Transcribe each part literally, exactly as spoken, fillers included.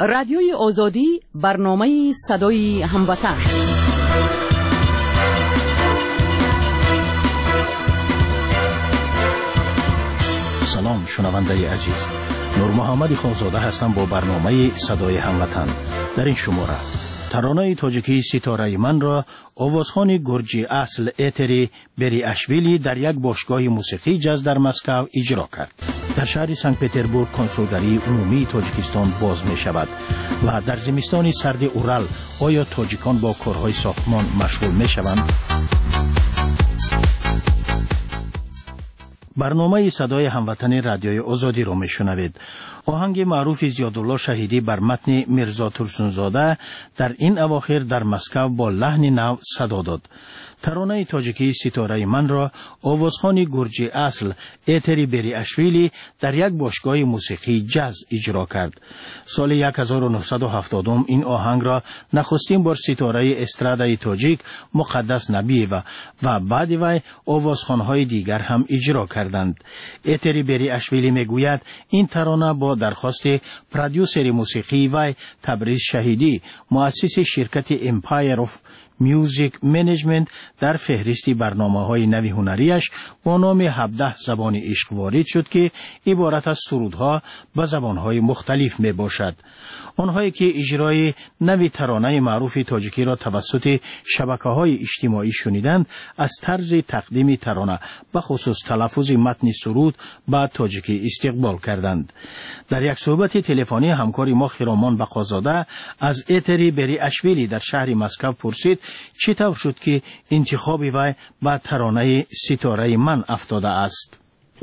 رادیوی آزادی برنامه صدای هموطن. سلام شنونده عزیز، نور محمد خانزاده هستم با برنامه صدای هموطن. در این شماره ترانه تاجیکی ستاره من را آوازخوان گرجی اصل ایتری بری اشویلی در یک باشگاه موسیقی جاز در مسکو اجرا کرد. در شهر سنت پتربورگ کنسولگری عمومی تاجیکستان باز می شود و در زمستان سرد اورال آیا تاجیکان با کارهای ساختمان مشغول می شوند؟ برنامه صدای هموطن رادیوی آزادی را میشنوید. آهنگ معروف زیادالله شهیدی بر متن میرزا ترسونزاده در این اواخر در مسکو با لحن نو صدا داد. ترانه تاجیکی ستاره من را آوازخوان گرجی اصل ایتری بری اشویلی در یک باشگاه موسیقی جاز اجرا کرد. سال هزار و نهصد و هفتاد این آهنگ را نخستین بار ستاره استرادای تاجیک مقدس نبیه و بعد وی آوازخوان‌های دیگر هم اجرا کردند. ایتری بری اشویلی میگوید این ترانه با درخواست پرودیوسر موسیقی وی تبریز شهیدی، مؤسس شرکت امپایر آف میوزیک منیجمنت، در فهرست برنامه‌های نوی هنریش با نام هفده زبان عشق وارد شد که عبارت از سرودها به زبان‌های مختلف می باشد. آنهایی که اجرای نوی ترانه معروف تاجیکی را توسط شبکه‌های اجتماعی شنیدند، از طرز تقدیم ترانه به خصوص تلفظ متن سرود به تاجیکی استقبال کردند. در یک صحبت تلفنی همکار ما خرامان بقازاده از ایتری بری اشویلی در شهر مسکو پرسید چطور شد که انتخاب وی به ترانه ستاره من افتاده است.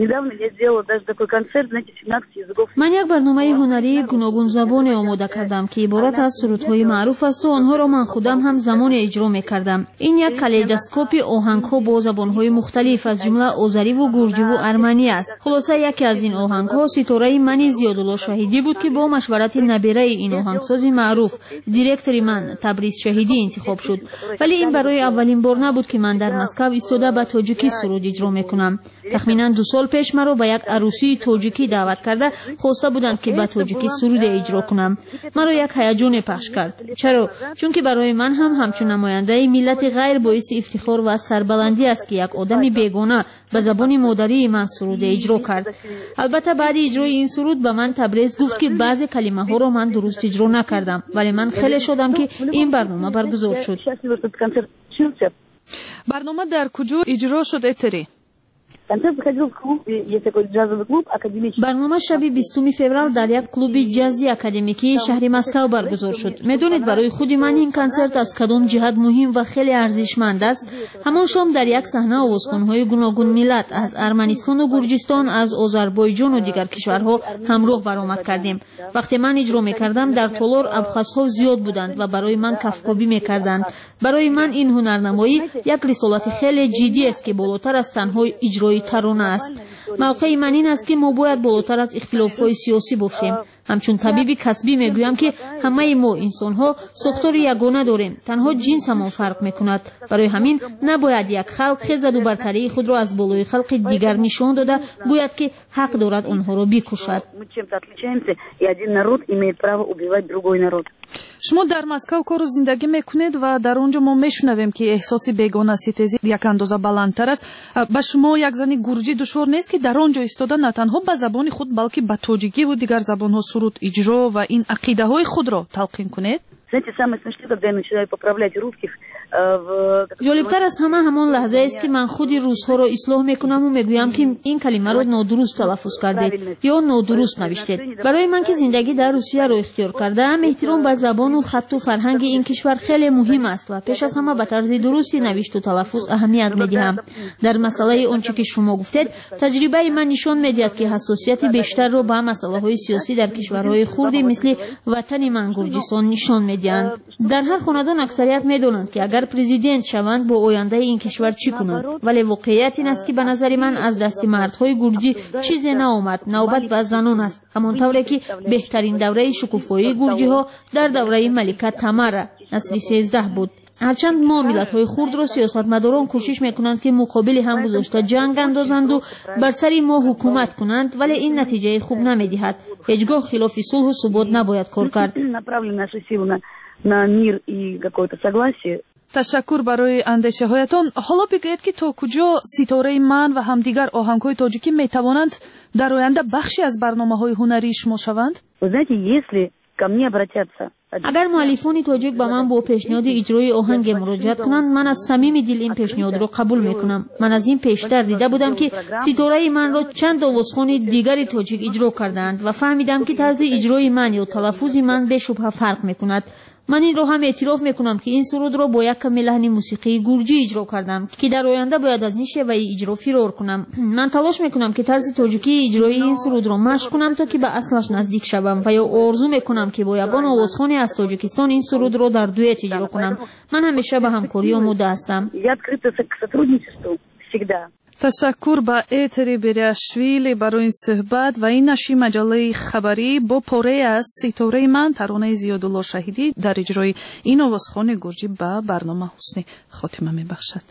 من یک برنامه هنری گوناگون زبان آماده کردم که عبارت از سرودهای معروف است و آنها را من خودم هم زمان اجرا می کردم. این یک کالیدوسکوپ آهنگ‌ها با زبان‌های مختلف از جمله آذری و گرجی و ارمنی است. خلاصه یکی از این آهنگ‌ها ستاره من زیادالله شهیدی بود که با مشورت نبیره این آهنگساز معروف دیرکتور من تبریز شهیدی انتخاب شد. ولی این برای اولین بار نبود که من در مسکو ایستاده به تاجیکی سرود اجرا می‌کنم. تخمیناً دو سال پیش مرا به یک عروسی تاجیکی دعوت کرده خواسته بودند که به تاجیکی سرود اجرا کنم. مرا یک هیجان پخش کرد. چرا؟ چون که برای من هم همچون نماینده ملت غیر باعث افتخار و سربلندی است که یک آدم بیگانه به زبان مادری من سرود اجرا کرد. البته بعد اجرای این سرود به من تبریز گفت که بعضی کلمه ها را من درست اجرا نکردم، ولی من خیلی شدم که این برنامه برگزار شد. برنامه در کجا اجرا شد ایتری؟ برنامه شب بیستم فوریه در یک کلوب جازی اکادمیکی شهر مسکو برگزار شد. میدونید برای خود من این کنسرت از کدام جهت مهم و خیلی ارزشمند است؟ همان شام در یک صحنه آوازخوان‌های گوناگون ملت از ارمنستان و گرجستان، از آذربایجان و دیگر کشورها همراه برآمد کردیم. وقتی من اجرا می‌کردم در تالار ابخازها زیاد بودند و برای من کفکابی می‌کردند. برای من این هنرنمایی یک رسالت خیلی جدی است که بالاتر از تنها اجرای ترانه است. موقع من این است که ما باید بالاتر از اختلاف‌های سیاسی باشیم. همچون طبیب کسبی میگویم که همه ما انسان‌ها ساختار یگانه داریم، تنها جنسمان فرق میکند. برای همین نباید یک خلق خیزد و برتری خود را از بالای خلق دیگر نشان داده گوید که حق دارد آنها را بکشد. شما در مسکو کار و زندگی میکنید و در اونجا ما میشنویم که احساس بیگانه ستیزی یک اندازه بلندتر است. به شما یک زنی گرجی دشوار نیست که در آنجا ایستاده نه تنها به زبان خود بلکه به تاجیکی و دیگر زبان‌ها سرود اجرا و این عقیده های خود را تلقین کنید؟ جالبتر از همه همان لحظه است که من خودی روزها را اصلاح میکنم و میگویم که این کلمه را نادرست تلفظ کردید یا نادرست نوشتید. برای من که زندگی در روسیه را اختیار کردم، احترام به زبان و خط و فرهنگ این کشور خیلی مهم است و پیش از همه به طرز درستی نوشت و تلفظ اهمیت میدهم. در مسئله آنچه که شما گفتید، تجربه من نشان میدهد که حساسیت بیشتر را به مسائل سیاسی در کشورهای خرد مثل وطن من گرجستان نشان میدهند. در هر خاندان اکثریت میدونند که اگر پرزیدنت شوند با آینده این کشور چی کنند، ولی واقعیت این است که به نظر من از دست مردهای گرجی چیزی نآمد. نوبت به زنان است، همانطوری که بهترین دوره شکوفایی گرجی ها در دوره ملکه تمره نسل سیزده بود. هرچند ما ملت‌های خرد را سیاستمداران کوشش میکنند که مقابل هم گذاشته جنگ اندازند و بر سر ما حکومت کنند، ولی این نتیجه خوب نمیدهد. هیچگاه خلاف صلح و ثبات نباید کار کرد. تشکر برای اندیشه هایتان. حالا بگویید که تا کجا ستاره من و همدیگر آهنگ‌های تاجیکی میتوانند در آینده بخشی از برنامه‌های هنری شما شوند؟ اگر مؤلفان تاجیک به من با پیشنهاد اجرای آهنگ مراجعت کنند، من از صمیم دل این پیشنهاد را قبول میکنم. من از این پیشتر دیده بودم که ستاره من را چند آوازخوان دیگر تاجیک اجرا کردند و فهمیدم که طرز اجرای من یا تلفظ من به شبهه فرق میکند. من این رو هم اعتراف میکنم که این سرود را با یک کمی لحن موسیقی گرجی اجرا کردم که در آینده باید از این شیوه اجرا فرار کنم. من تلاش میکنم که طرز تاجیکی اجرای این سرود را مشق کنم تا که به اصلش نزدیک شوم و یا آرزو میکنم که با یگان آوازخوان از تاجیکستان این سرود را در دوئت اجرا کنم. من همیشه به همکاری آماده هستم. تشکر به ایتری بیریاشویلی برای این صحبت و این نشی مجله خبری با پاره از ستاره من ترانه زیادالله شهیدی در اجرای این آوازخوان گرجی به برنامه حسنی خاتمه میبخشد.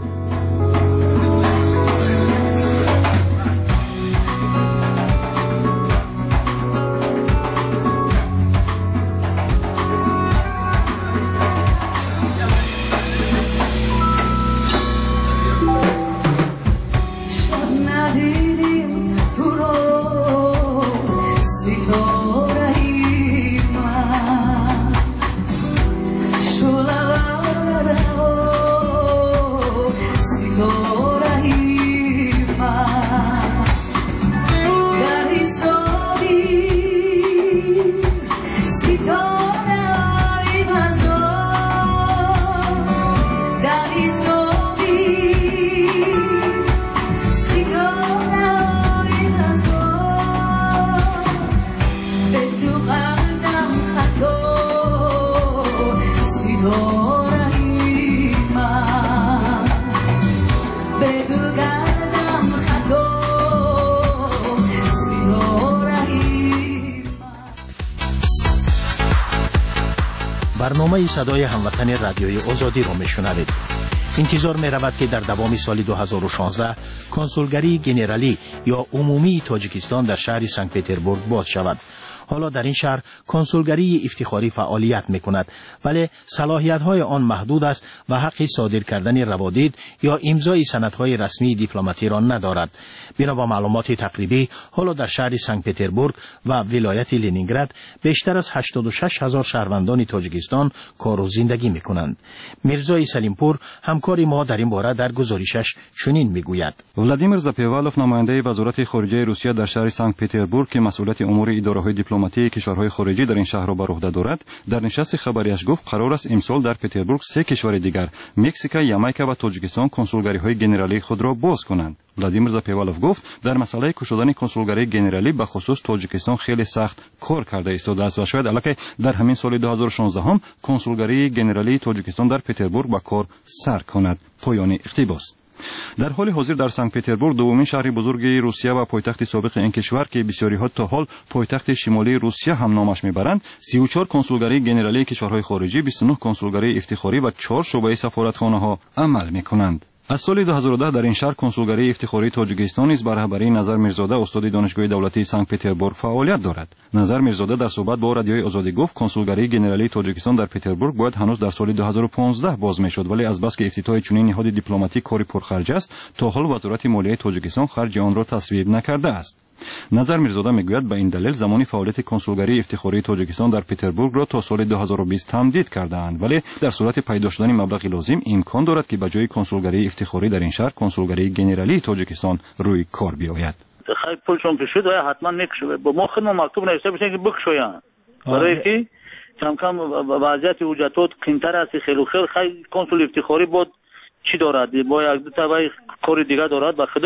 برنامه صدای هموطن رادیوی آزادی را میشنوید. انتظار می رود که در دوام سال دو هزار و شانزده کنسولگری گنرالی یا عمومی تاجیکستان در شهر سنت پترزبورگ باز شود. حالا در این شهر کنسولگری افتخاری فعالیت می کند، ولی صلاحیت های آن محدود است و حق صادر کردن روادید یا امضای سندهای رسمی دیپلماتی را ندارد. بنا به معلومات تقریبی، حالا در شهر سنت پترزبورگ و ولایت لنینگراد بیشتر از هشتاد و شش هزار شهروندان تاجیکستان کار و زندگی می کنند. میرزای سلیمپور همکار ما در این باره در گزارشش چنین می گوید: ولادیمیر زاپیوالوف نماینده وزارت خارجه روسیه در شهر سنت پترزبورگ که مسئولیت امور اداره‌های دیپلماتی کشورهای خارجی در این شهر را بر عهده دارد، در نشست خبریش گفت قرار است امسال در پترزبورگ سه کشور دیگر مکزیک، یامایکا و تاجیکستان کنسولگری‌های گنرالی خود را باز کنند. ولادیمیر زاپیوالوف گفت در مسئله گشودن کنسولگری گنرالی به خصوص تاجیکستان خیلی سخت کار کرده ایستاده است و شاید البته در همین سال دو هزار و شانزده هم کنسولگری گنرالی تاجیکستان در پترزبورگ به کار سر کند. پایان اقتباس. در حال حاضر در سنت پترزبورگ دومین شهر بزرگ روسیه و پایتخت سابق این کشور که بسیاری ها تا حال پایتخت شمالی روسیه هم نامش میبرند، سی و چهار کنسولگری گنرالی کشورهای خارجی، بیست و نه کنسولگری افتخاری و چهار شعبه سفارتخانه ها عمل میکنند. از سال دو هزار و ده در این شهر کنسولگری افتخاری تاجیکستان نیز بر رهبری نظر میرزاده استاد دانشگاه دولتی سنت پترزبورگ فعالیت دارد. نظر میرزاده در صحبت با رادیوی آزادی گفت کنسولگری گنرالی تاجیکستان در پترزبورگ باید هنوز در سال دو هزار و پانزده باز میشد، ولی از بس که افتتاح چنین نهاد دیپلماتیک کاری پرخرج است، تا حال وزارت مالیه تاجیکستان خرج آن را تصویب نکرده است. نظر میرزاده میگوید به این دلیل زمانی فعالیت کنسولگری افتخاری تاجیکستان در پترزبورگ را تا سال دو هزار و بیست تمدید کرده‌اند، ولی در صورت پیدا شدن مبلغ لازم امکان دارد که به جای کنسولگری افتخاری در این شهر کنسولگری گنرالی تاجیکستان روی کار بیاید. خیلی پولشون که شد و حتما میکشه با ما خدمت مکتوب نوشته بشه که بکشوین برای که کم کم وضعیت وجودات قیمتر است. خیلی خیلی خیلی کنسول افتخاری بود چی دارد با یک دو تا کار دیگه دارد با خودش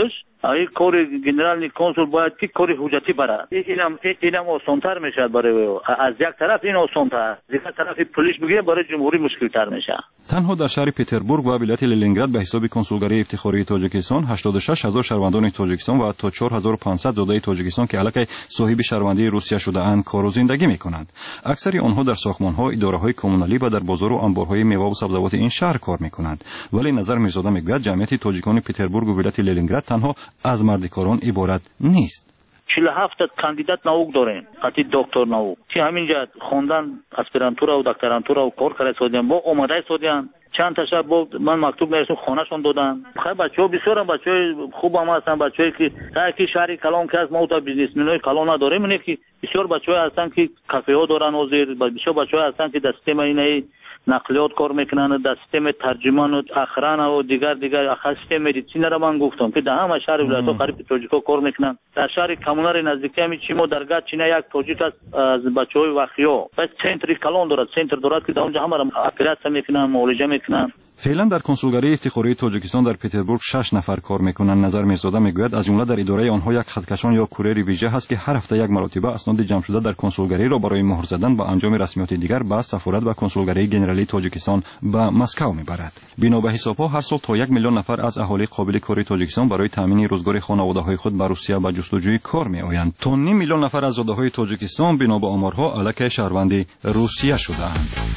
این کار گنرال کنسول باید که کار حجتی برد. اینم اینم آسان‌تر میشه برای از یک طرف این آسان‌تر، از دیگر طرف پلیس بگیره برای جمهوری مشکل‌تر میشه. تنها در شهر پتربورگ و ولایت لنینگراد به حساب کنسولگری افتخاری تاجیکستان هشتاد و شش هزار شهروندان تاجیکستان و تا چهار هزار و پانصد زاده تاجیکستان که علاقه صاحب شهروندی روسیه شده اند کار و زندگی میکنند. اکثر آنها در ساختمان‌ها، اداره‌های کمونالی و در بازار و انبارهای میوه و سبزیجات این شهر کار میکنند. ولی نظر میرزاده میگوید جمعیت تاجیکان پتربورگ و ولایت لنینگراد تنها از مردکاران عبارت نیست. چهل و هفت کاندیدات نوک داریم، حتی دکتر نوک که همینجا خوندن اسپرانتورا و دکترانتورا و کار کرده سودیان با اومده سودیان چند تا شب من مکتوب نوشتم خونهشون دادن. خیلی بچه‌ها بسیار بچه‌های خوب هم هستن، بچه‌ای که که شهر کلان که از ما تا بیزنسمن‌های کلان نداریم، اینه که بسیار بچه‌ها هستن که کافه‌ها دارن و زیر بسیار بچه‌ها هستن که در سیستم اینه نقلیات کار میکنن، در سیستم ترجمان و اخران و دیگر دیگر اخر سیستم مدیسین را من گفتم که در همه شهر ولایت‌ها قریب تاجیک‌ها کار میکنن. در شهر کمونار نزدیکی همین چیمو درگاه چینه یک تاجیک از بچه‌های وخیا بس سنتری کلان دارد، سنتر دارد که در اونجا همه را اپراسیون میکنن، معالجه میکنن. فعلا در کنسولگری افتخاری تاجیکستان در پتربورگ شش نفر کار میکنند. نظر میرزاده میگوید از جمله در اداره آنها یک خطکشان یا کوریر ویژه هست که هر هفته یک مرتبه اسناد جمع شده در کنسولگری را برای مهر زدن و انجام رسمیات دیگر به سفارت و کنسولگری گنرالی تاجیکستان به مسکو میبرد. بنا به حسابها هر سال تا یک میلیون نفر از اهالی قابل کار تاجیکستان برای تامین روزگار خانواده‌های خود به روسیه به جستجوی کار میآیند. تا نیم میلیون نفر از زاده‌های تاجیکستان بنا به آمارها علیه شهروند روسیه شده‌اند.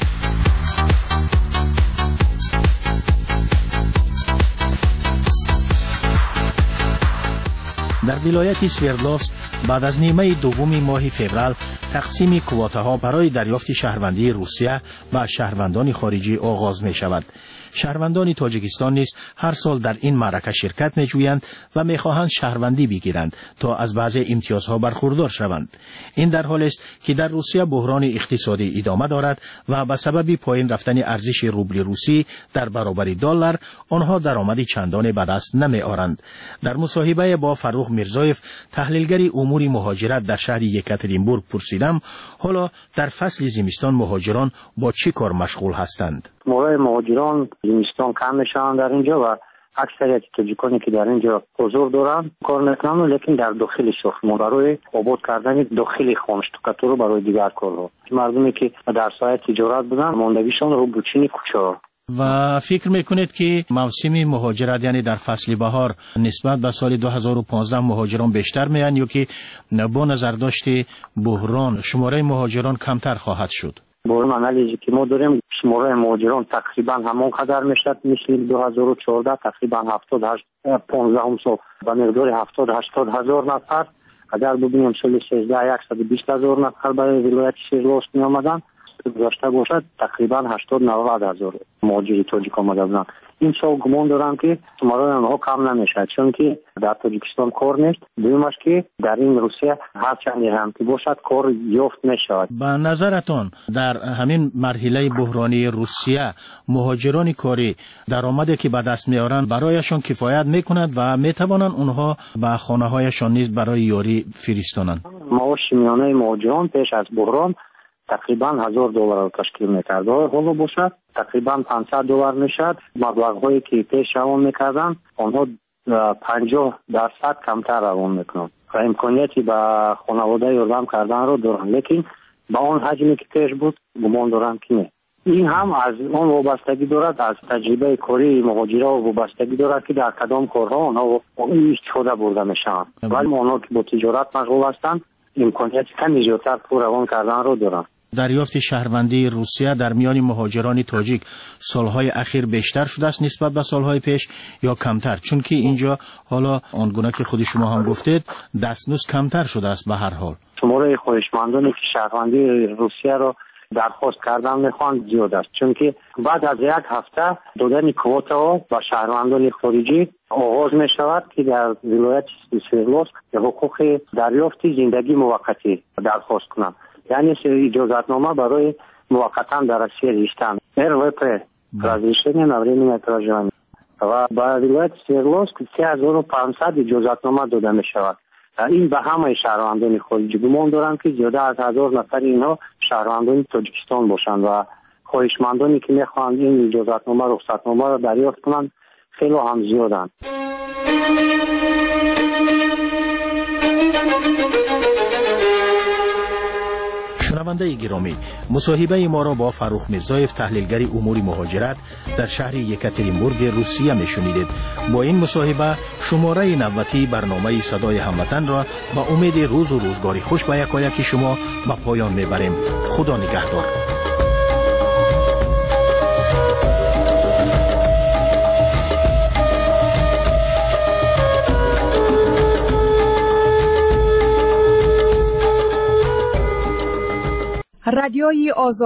در ولایت سوردلوفسک بعد از نیمه دوم ماه فوریه تقسیم کوتاها برای دریافت شهروندی روسیه و شهروندان خارجی آغاز می شود. شهروندان تاجیکستان نیز هر سال در این معرکه شرکت می جویند و می خواهند شهروندی بگیرند تا از بعضی امتیازها برخوردار شوند. این در حالی است که در روسیه بحران اقتصادی ادامه دارد و به سبب پایین رفتن ارزش روبل روسی در برابر دلار آنها درآمد چندان به دست نمی آورند. در مصاحبه با فروخ میرزایف تحلیلگر امور مهاجرت در شهر یکاترینبورگ پرسیدم حالا در فصل زمستان مهاجران با چه کار مشغول هستند؟ موقع مهاجران زمستان کم میشن در اینجا و اکثریت تاجیکانی که در اینجا حضور دارن کار میکنن، لیکن در داخل ساختمان برای آباد کردن داخل خانه اشتکاتور برای دیگر کارها. مردمی که در سایه تجارت بودن ماندگیشان رو بچینی کوچه. و فکر میکنید که موسم مهاجرت یعنی در فصل بهار نسبت به سال دو هزار و پانزده مهاجران بیشتر میان یا که با نظر داشته بحران شماره مهاجران کمتر خواهد شد؟ با این انالیزی که ما داریم شماره مهاجران تقریبا همان قدر میشد مثل دو هزار و چهارده تقریبا هفتاد و هشت پانزده سال با مقدار هفتاد هشتاد هزار نفر. اگر ببینیم سال سیزده صد و بیست هزار نفر برای ولایت سوردلوفسک می آمدن گذاشته باشد تقریبا هشتاد نود هزار مهاجر تاجیک آمده بودند. این سال گمان دارم که شماره آنها کم نمیشد چون که در تاجیکستان کار نیست. دومش که در این روسیه هر چندی هم که باشد کار یافت میشود. به نظرتان در همین مرحله بحرانی روسیه مهاجران کاری درآمدی که به دست میارند برایشان کفایت میکند و میتوانند اونها به خانه هایشان نیز برای یاری فرستانند؟ معاش میانه مهاجران پیش از بحران تقریبا هزار دلار رو تشکیل میکرد. حالا باشد تقریبا پانصد دلار میشد. مبلغ هایی که پیش روان میکردن آنها پنجاه درصد کمتر روان میکنند و امکانیتی به خانواده یاردم کردن رو دارن، لیکن با آن حجمی که پیش بود گمان دارم که نه. این هم از آن وابستگی دارد، از تجربه کاری مهاجرا وابستگی دارد که در کدام کارها آنها استفاده برده میشن. ولی آنها که با تجارت مشغول هستند امکانیت کمی زیادتر پول روان کردن رو دارن. دریافت شهروندی روسیه در میان مهاجران تاجیک سالهای اخیر بیشتر شده است نسبت به سالهای پیش یا کمتر؟ چون که اینجا حالا آنگونه که خود شما هم گفتید دستنوس کمتر شده است. به هر حال شماره خواهشمندانی که شهروندی روسیه رو درخواست کردن میخوان زیاد است، چون که بعد از یک هفته دادن کوتا با شهروندان خارجی آغاز می شود که در ولایت سوردلوفسک حقوق دریافت زندگی موقتی درخواست کنند، یعنی اجازتنامه برای موقتا در روسیه زیستن ار و پی разрешение на временное проживание و با ولایت سوردلوفسک سه هزار و پانصد اجازتنامه داده می شود. این به همه شهروندان خارجی گمان دارم که زیاده از هزار نفر اینها شهروندان تاجیکستان باشند و خواهشمندانی که میخواهند این اجازتنامه رخصتنامه را دریافت کنند خیلی هم زیادند. شنونده گرامی، مصاحبه ما را با فرخ میرزایف تحلیلگر امور مهاجرت در شهر یکاترینبورگ روسیه میشنیدید. با این مصاحبه شماره نوتی برنامه صدای هموطن را با امید روز و روزگاری خوش به یکایک شما به پایان میبریم. خدا نگهدار. رادیوی آزاد